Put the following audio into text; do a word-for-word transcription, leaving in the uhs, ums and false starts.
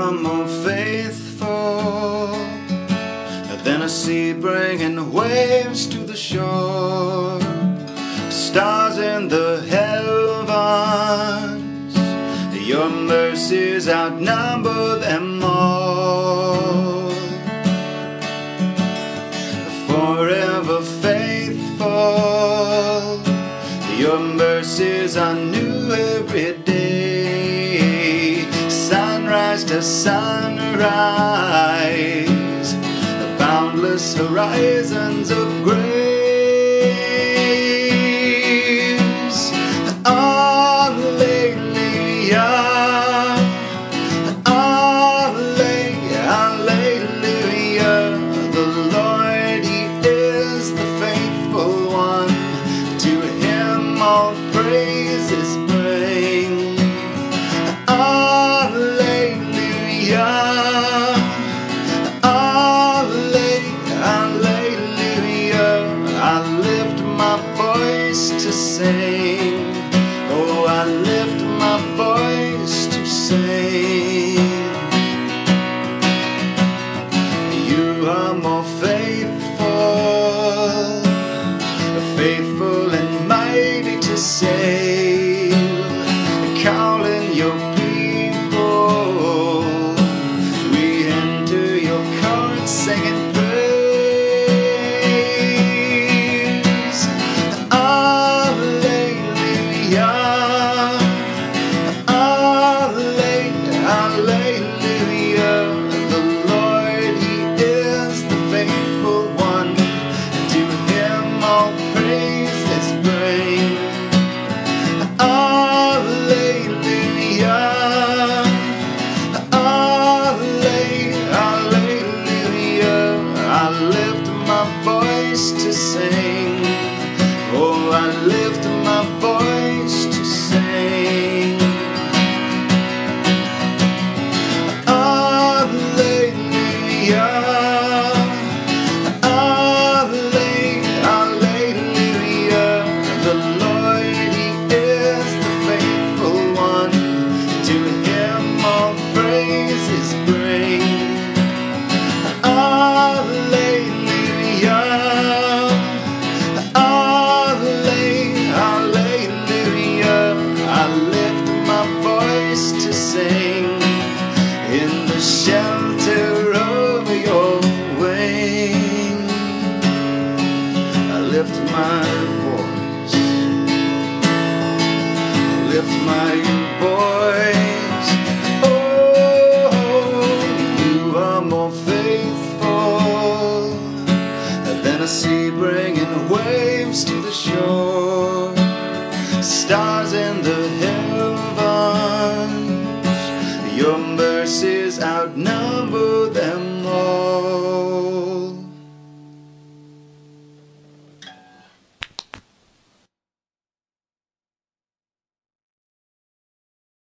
are more faithful than a sea bringing waves to the shore. Stars in the heavens, your mercies outnumber them all. Forever faithful, your mercies are new every day. Sunrise to sunrise, the boundless horizons of grace. Alleluia, alleluia, the Lord, He is the faithful one. To Him all praises bring. Alleluia, alleluia, I lift my voice to sing. Oh, I lift my voice to sing. You are more faithful, faithful and mighty to save, calling your people. We enter your courts singing praise. Alleluia, alleluia, the Lord, He is the faithful one. To Him all praises bring. Alleluia, alleluia, I lift my voice to sing. Oh, I lift my voice to sing. Alleluia, alleluia, the Lord, He is the faithful one. To Him all praises bring. Alleluia, alleluia, I lift my voice to sing. In the shelter of your wing, I lift my voice, I lift my voice. Oh, you are more faithful than a sea bringing waves to the shore. Stars